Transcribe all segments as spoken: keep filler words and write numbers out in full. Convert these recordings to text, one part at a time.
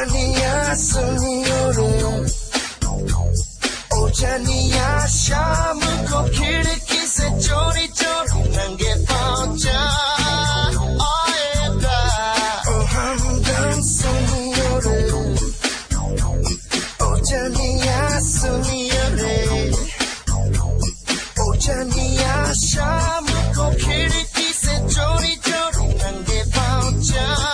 오자니야 순이오를 오자니야 샤무고 키르키세 쪼리쪼리 난게 뻗자 어에다 오함당 순이오를 오자니야 순이오를 오자니야 샤무고 키르키세 쪼리쪼리 난게 뻗자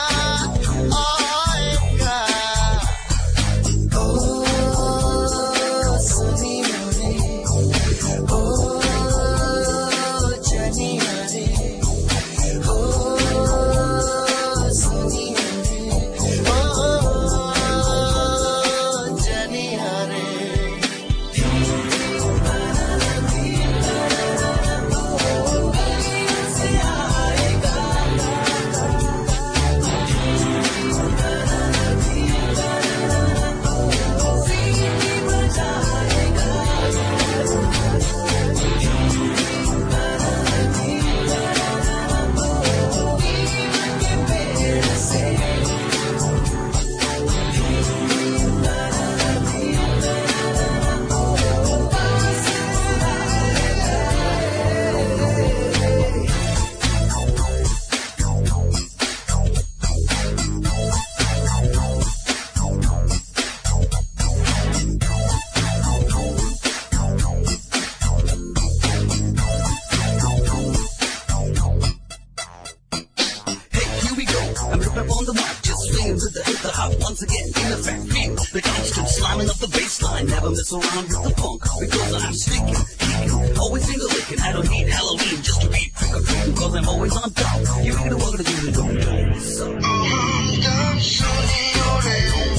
Once again, in the fact feel the constant slamming of the baseline. Never mess around with the punk because I'm sticking, kicking, always finger licking. I don't need Halloween just to be trick or treating because I'm always on top. You ain't gonna walk to do the don't do. So.